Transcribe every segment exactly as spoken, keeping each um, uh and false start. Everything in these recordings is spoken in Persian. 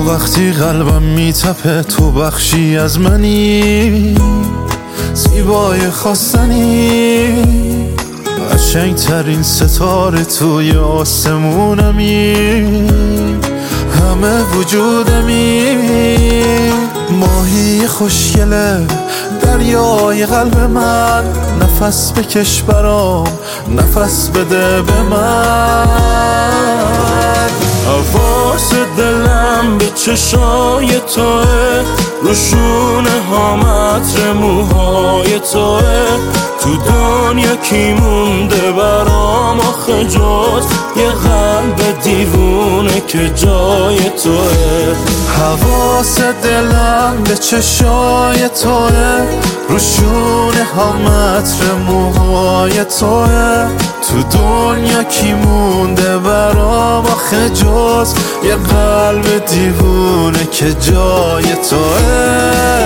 وقتی قلبم میتپه تو بخشی از منی، زیبای خواستنی، قشنگ ترین ستاره توی آسمونمی، همه وجودمی، ماهی خوشگله دریای قلب من، نفس بکش برام، نفس بده به من. حواس دلم به چشای توه، روشونه ها متر موهای توه، تو دنیا کی مونده برام آخه جز یه قلب دیوونه که جای توه. حواس دلم به چشای توه، روشونه ها متر موهای توه، تو دنیا کی مونده برام آخه جز یه قلب دیوونه که جای توه.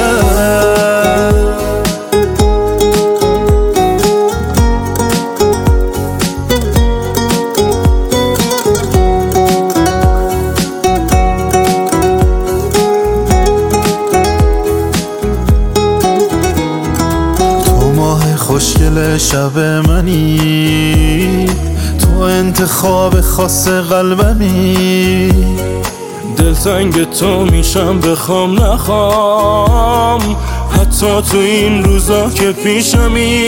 خوشگل شب منی، تو انتخاب خاص قلبمی، دلتنگ تو میشم بخوام نخوام، حتی تو این روزا که پیشمی.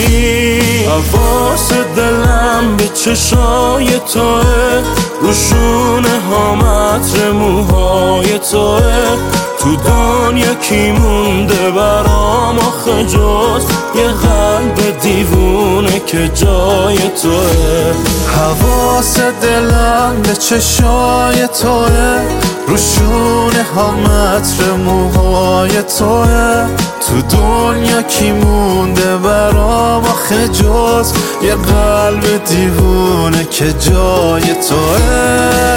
حواس دلم به چشای توه، روشونه ها متر موهای توه، تو دنیا کی مونده برام آخه جز یه قلب دیوونه که جای توه. حواس دلم به چشای توه، روشونه ها متر موهای توه، تو دنیا کی مونده برام آخه جز یه قلب دیوونه که جای توه.